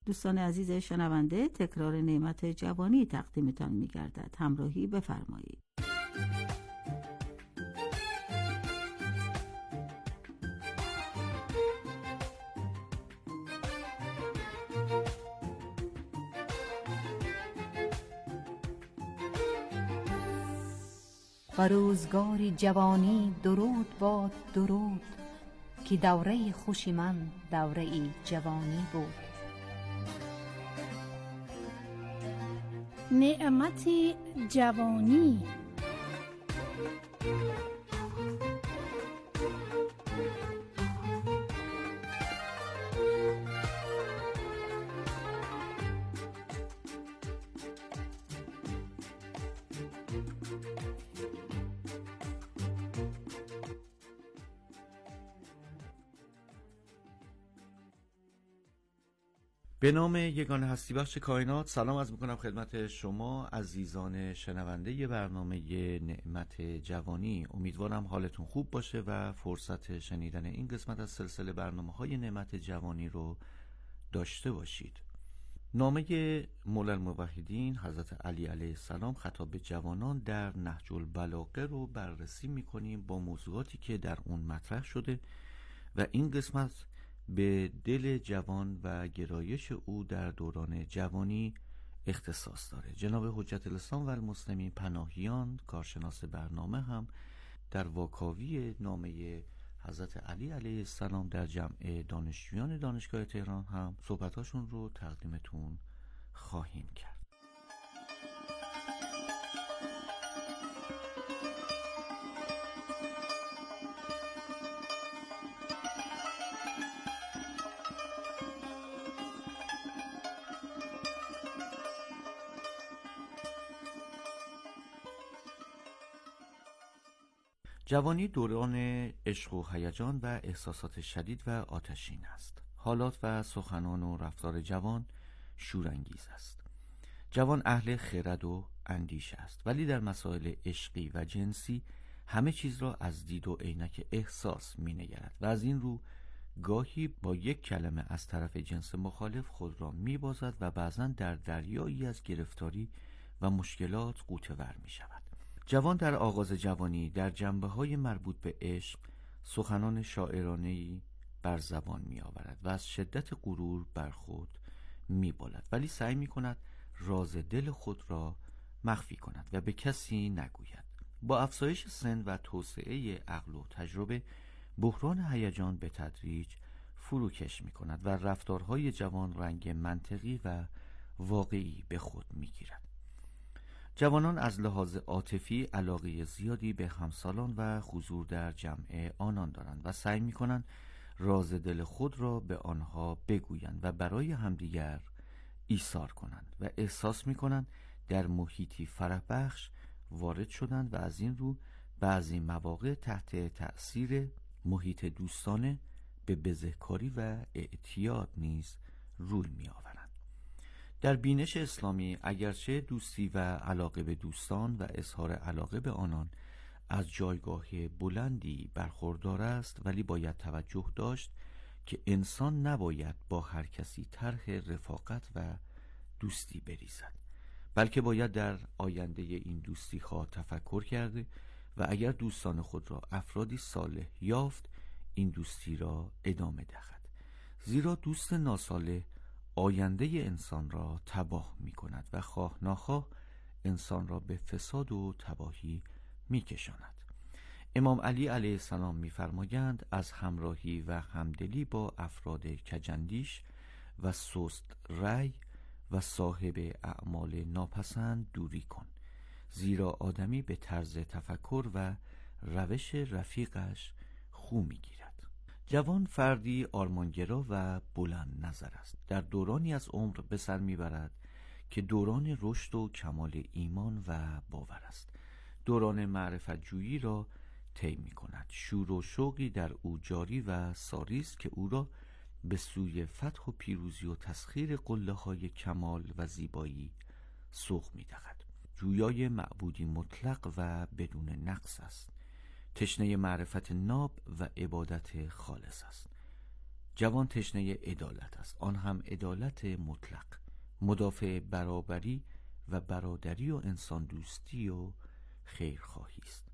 دوستان عزیز شنونده، تکرار نعمت جوانی تقدیمتان می‌گردد. همراهی بفرمایید. و روزگاری جوانی درود باد درود، که دوره خوشی من دوره جوانی بود. نعمت جوانی. به نام یگانه هستی بخش کائنات سلام عرض میکنم خدمت شما عزیزان شنونده برنامه نعمت جوانی. امیدوارم حالتون خوب باشه و فرصت شنیدن این قسمت از سلسله برنامه های نعمت جوانی رو داشته باشید. نامه مولا الموحدین حضرت علی علیه السلام خطاب به جوانان در نهج البلاغه رو بررسی میکنیم با موضوعاتی که در اون مطرح شده و این قسمت به دل جوان و گرایش او در دوران جوانی اختصاص داره. جناب حجت الاسلام و المسلمین پناهیان کارشناس برنامه هم در واکاوی نامه حضرت علی علیه السلام در جمع دانشجویان دانشگاه تهران هم صحبتاشون رو تقدیمتون خواهیم کرد. جوانی دوران عشق و هیجان و احساسات شدید و آتشین است. حالات و سخنان و رفتار جوان شورانگیز است. جوان اهل خرد و اندیشه است، ولی در مسائل عشقی و جنسی همه چیز را از دید و عینک احساس می نگرد و از این رو گاهی با یک کلمه از طرف جنس مخالف خود را می بازد و بعضاً در دریایی از گرفتاری و مشکلات غوطه‌ور می شود. جوان در آغاز جوانی در جنبه‌های مربوط به عشق سخنان شاعرانه‌ای بر زبان می‌آورد و از شدت غرور بر خود می‌بالد، ولی سعی می‌کند راز دل خود را مخفی کند و به کسی نگوید. با افزایش سن و توسعه عقل و تجربه بحران هیجان به تدریج فروکش می‌کند و رفتارهای جوان رنگ منطقی و واقعی به خود می‌گیرد. جوانان از لحاظ عاطفی علاقه زیادی به همسالان و حضور در جمع آنان دارند و سعی می‌کنند راز دل خود را به آنها بگویند و برای همدیگر ایثار کنند و احساس می‌کنند در محیطی فرح بخش وارد شدند و از این رو بعضی مواقع تحت تأثیر محیط دوستانه به بزهکاری و اعتیاد نیز روی می‌آورند. در بینش اسلامی اگرچه دوستی و علاقه به دوستان و اظهار علاقه به آنان از جایگاه بلندی برخوردار است، ولی باید توجه داشت که انسان نباید با هر کسی طرح رفاقت و دوستی بریزد، بلکه باید در آینده این دوستی ها تفکر کرده و اگر دوستان خود را افرادی صالح یافت این دوستی را ادامه دهد، زیرا دوست ناصالح آینده انسان را تباه می کند و خواه ناخواه انسان را به فساد و تباهی می کشاند. امام علی علیه السلام می فرمایند از همراهی و همدلی با افراد کجندیش و سست رأی و صاحب اعمال ناپسند دوری کن، زیرا آدمی به طرز تفکر و روش رفیقش خو می گیرد. جوان فردی آرمانگرا و بلند نظر است. در دورانی از عمر به سر میبرد که دوران رشد و کمال ایمان و باور است. دوران معرفت جویی را طی می کند. شور و شوقی در او جاری و ساری است که او را به سوی فتح و پیروزی و تسخیر قله های کمال و زیبایی سوق می دهد. جویای معبودی مطلق و بدون نقص است. تشنه معرفت ناب و عبادت خالص است. جوان تشنه عدالت است، آن هم عدالت مطلق، مدافع برابری و برادری و انسان دوستی و خیرخواهی است.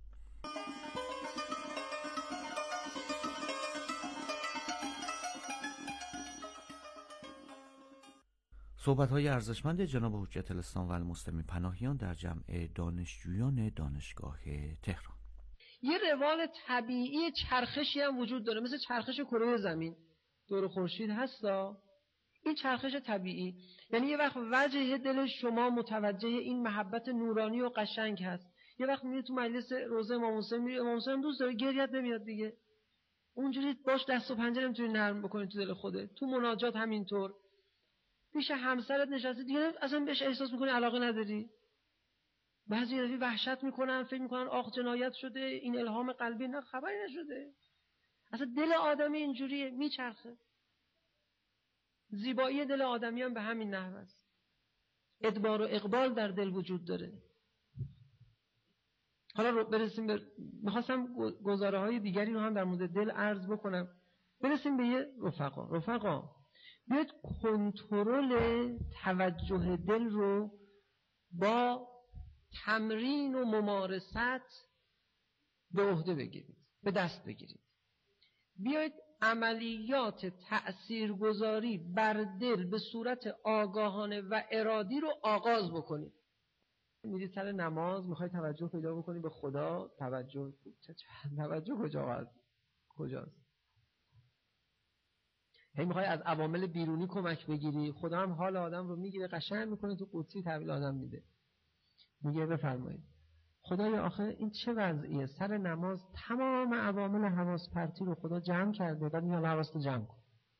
صحبت‌های ارزشمند جناب حجت الاسلام و المسلمین پناهیان در جمع دانشجویان دانشگاه تهران. یه روال طبیعی چرخشی هم وجود داره، مثل چرخش کره زمین دور خورشید هستا. این چرخش طبیعی یعنی یه وقت وجه دل شما متوجه این محبت نورانی و قشنگ هست، یه وقت میری تو مجلس روضه امام حسین، میری امام حسین دوست داره، گریت نمیاد دیگه، اونجوری باش دست و پنجه نمیتونی نرم بکنی تو دل خودت. تو مناجات همینطور، پیش همسرت نشستی دیگه اصلا بهش احساس میکنی علاقه نداری. بعضی دفعه وحشت میکنن، فکر میکنن آخ جنایت شده، این الهام قلبی، نه خبری نشده. اصلا دل آدمی اینجوریه، میچرخه. زیبایی دل آدمی هم به همین نحو است. ادبار و اقبال در دل وجود داره. حالا رو برسیم به میخواستم گزاره های دیگری رو هم در مورد دل عرض بکنم. برسیم به یه رفقا. رفقا بیاید کنترل توجه دل رو با تمرین و ممارست به عهده بگیرید، به دست بگیرید. بیاید عملیات تأثیرگذاری بر دل به صورت آگاهانه و ارادی رو آغاز بکنید. میرید سر نماز، میخوای توجه پیدا بکنی به خدا، توجه توجه کجا هست؟ کجاست؟ هی میخوای از عوامل بیرونی کمک بگیری، خدا هم حال آدم رو میگیره، قشنگ میکنه، تو قدسی تحویل آدم میده. میگه بفرمایید خدایا آخه این چه وضعیه؟ سر نماز تمام عوامل حواس پرتی رو خدا جمع کرده، بعد میگه حواست رو جمع کن.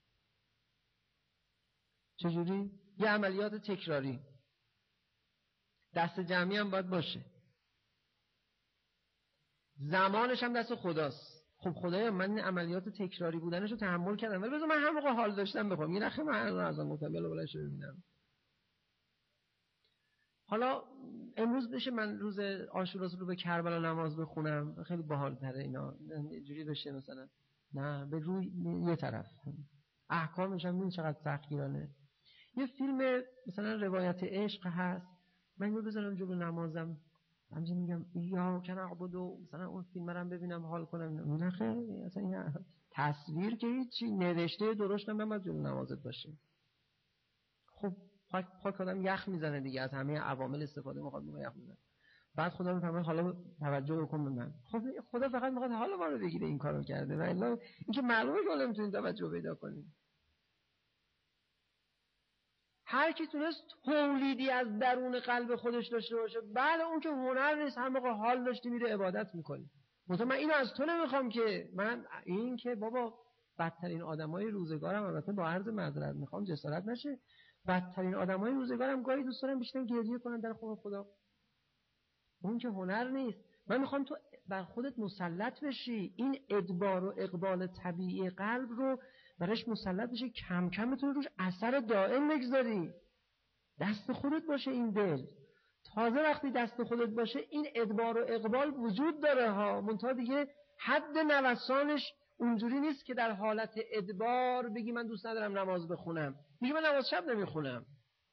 چجوری؟ یه عملیات تکراری، دست جمعی هم باید باشه، زمانش هم دست خداست. خب خدایا من این عملیات تکراری بودنش رو تحمل کردم، ولی بذار من هم موقع حال داشتم بخوام، یه نخه من از آن مطمئن بلنش رو ببینم. حالا امروز بشه من روز عاشورا رو به کربلا نماز بخونم، خیلی باحال تره اینا، اینجوری بشه مثلا. نه، به روی یه طرف احکامش هم ببین چقدر سختگیرانه. یه فیلم مثلا روایت عشق هست، من اینو بذارم جلو نمازم، همچنین میگم یا کن اعبدو، مثلا اون فیلم رو ببینم حال کنم. نه خیلی اصلا این تصویر که هیچی، نوشته درشت هم نباید جلو نمازت باشه. خب پاک پاک آدم یخ میزنه دیگه، از همه عوامل استفاده میخواد میگه یخ میزنه. بعد خدا میفهمه حالا توجه بکن به من. خب خدا فقط میخواد حال ما رو بگیره، این کارو کرده، و الا اینکه معلومه که حالا میتونید توجه پیدا کنید. هر کی تونست تولیدی از درون قلب خودش داشته باشه، بله اون که هنر نیست، هر موقع حال داشتی میره عبادت میکنی. مثلا من اینو از تو نمیخوام که من این که بابا بدترین آدمای روزگارم، البته با عرض معذرت میخوام جسارت نشه، بدترین آدمای روزگارم گاهی دوست دارم بیشتر گریه کنن در خونه خدا. اون که هنر نیست. من میخوام تو بر خودت مسلط بشی، این ادبار و اقبال طبیعی قلب رو برش مسلط بشی، کم کم بتونی روش اثر دائم بگذاری. دست خودت باشه این دل. تازه وقتی دست خودت باشه این ادبار و اقبال وجود داره ها، منتها دیگه حد نوسانش اونجوری نیست که در حالت ادبار بگی من دوست ندارم نماز بخونم، میگه من نماز شب نمیخونم،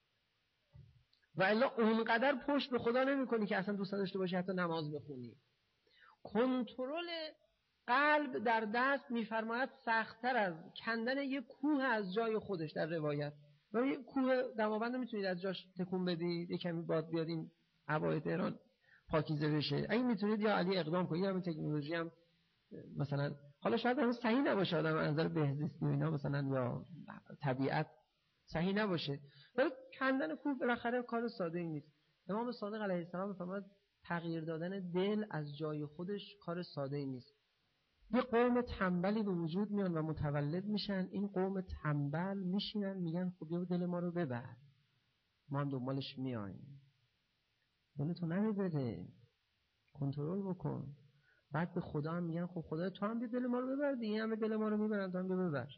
و الا اونقدر پشت به خدا نمی کنی که اصلا دوست داشته باشی حتی نماز بخونی. کنترل قلب در دست میفرماید سخت‌تر از کندن یک کوه از جای خودش در روایت. و یک کوه دماوند میتونید از جاش تکون بدید، یک کمی باد بیاد این هوای تهران پاکیزه بشه. اگه میتونید یا علی اقدام کنید، همین تکنولوژی هم مثلا حالا شاید هم صحیح نباشه، آدم از نظر بهزیستی و اینا مثلا یا طبیعت صحیح نباشه، ولی کندن کوه بالاخره کار ساده ای نیست. امام صادق علیه السلام میفرماید تغییر دادن دل از جای خودش کار ساده ای نیست. یه قوم تنبلی به وجود میان و متولد میشن، این قوم تنبل میشینن میگن خب بیا دل ما رو ببر، ما هم دنبالش میایم. دل تو نمیبره، کنترل بکن. بعد به خدا هم میگن خب خدا تو هم بیا دل ما رو ببر دیگه، همه دل ما رو میبرن، تو هم بیا ببر.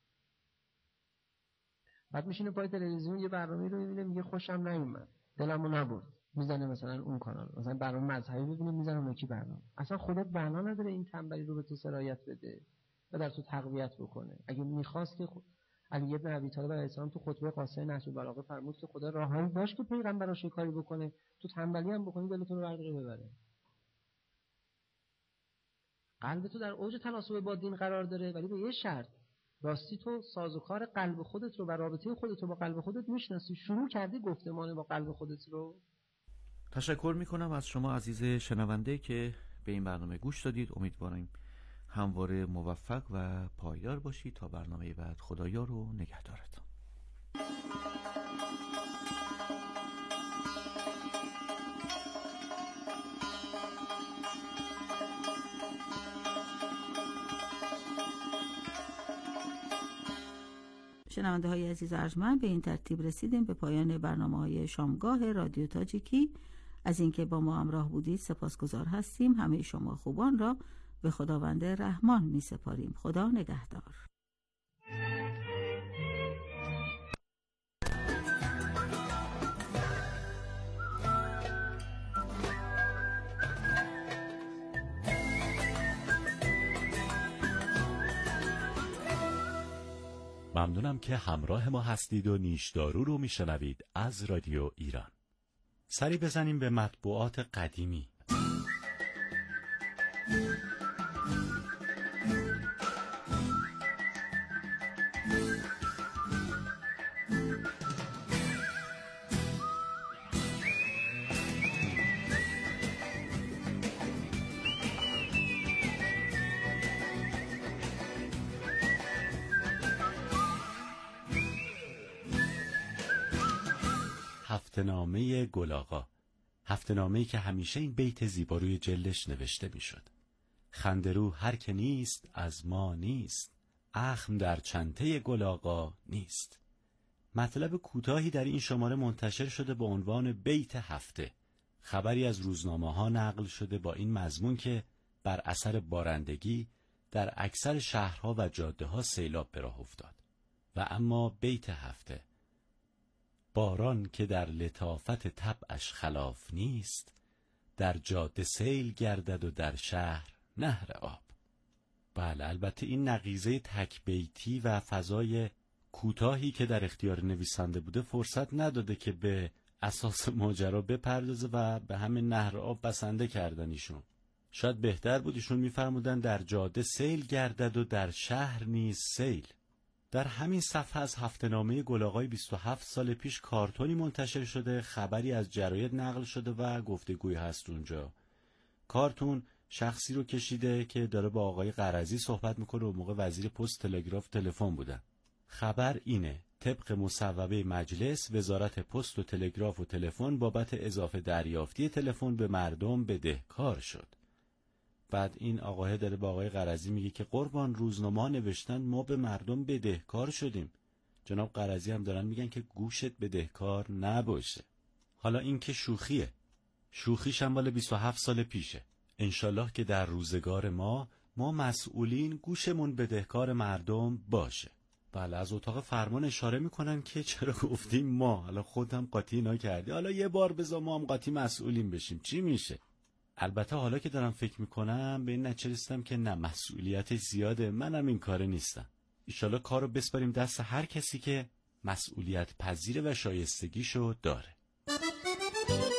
بعد میشینه پای تلویزیون یه برنامه رو میبینه میگه خوشم نیومد، دلمو نبرد، میزنه مثلا اون کانال، مثلا برنامه مذهبی میبینه میزنه اون یکی برنامه. اصلا خدا بنا نداره این تنبلی رو به تو سرایت بده. و در تو تقویت بکنه. اگه میخواست که خ... علی ابن ابی طالب علیه السلام تو خطبه قاصده نهج البلاغه فرمود که خدا راهی داشت که پیغمبراش کاری بکنه، تو تنبلی هم بکنی دلتون رو برداره ببره. قلب تو در اوج تناسب با دین قرار داره، ولی به یه شرط، راستی تو سازوکار قلب خودت رو و رابطه خودت رو با قلب خودت میشناسی، شروع کردی گفتمان با قلب خودت رو. تشکر میکنم از شما عزیز شنونده که به این برنامه گوش دادید. امیدوارم همواره موفق و پایدار باشید. تا برنامه بعد، خدایا رو نگهدارتون. شنونده های عزیز ارجمند، به این ترتیب رسیدیم به پایان برنامه های شامگاه رادیو تاجیکی. از اینکه با ما همراه بودید سپاسگزار هستیم. همه شما خوبان را به خداوند رحمان می سپاریم. خدا نگهدار. ممنونم که همراه ما هستید و نیشدارو رو میشنوید از رادیو ایران. سری بزنیم به مطبوعات قدیمی. هفته‌نامه گل‌آقا، هفته‌نامه‌ای که همیشه این بیت زیبا روی جلدش نوشته میشد: خندرو هر که نیست از ما نیست، اخم در چنته گل‌آقا نیست. مطلب کوتاهی در این شماره منتشر شده با عنوان بیت هفته. خبری از روزنامه‌ها نقل شده با این مضمون که بر اثر بارندگی در اکثر شهرها و جاده‌ها سیلاب به راه افتاد. و اما بیت هفته: باران که در لطافت طبعش خلاف نیست، در جاده سیل گردد و در شهر نهر آب. بله، البته این نقیضه تک بیتی و فضای کوتاهی که در اختیار نویسنده بوده فرصت نداده که به اساس ماجرا بپردازه و به همین نهر آب بسنده کردن ایشون. شاید بهتر بود ایشون میفرمودن در جاده سیل گردد و در شهر نیز سیل. در همین صفحه از هفته‌نامه گل‌آقای بیست و هفت سال پیش کارتونی منتشر شده، خبری از جراید نقل شده و گفتگویی هست اونجا. کارتون شخصی رو کشیده که داره با آقای قرضی صحبت میکنه و موقع وزیر پست تلگراف تلفن بودن. خبر اینه: طبق مصوبه مجلس، وزارت پست و تلگراف و تلفن بابت اضافه دریافتی تلفن به مردم بدهکار شد. بعد این آقاه داره با آقای قرضی میگه که قربان روزنامه نوشتن ما به مردم بدهکار شدیم. جناب قرضی هم دارن میگن که گوشت بدهکار نباشه. حالا این که شوخیه. شوخیش هم مال بیست و هفت سال پیشه. انشالله که در روزگار ما ما مسئولین گوشمون بدهکار مردم باشه. بله، از اتاق فرمان اشاره میکنن که چرا گفتیم ما، حالا خودم قاطی اینا کردی، حالا یه بار بذار ما هم قاطی مسئولین بشیم، چی میشه؟ البته حالا که دارم فکر میکنم به این نتیجه رسیدم که نه، مسئولیتش زیاده، منم این کاره نیستم. ایشالا کارو بسپاریم دست هر کسی که مسئولیت پذیره و شایستگیشو داره.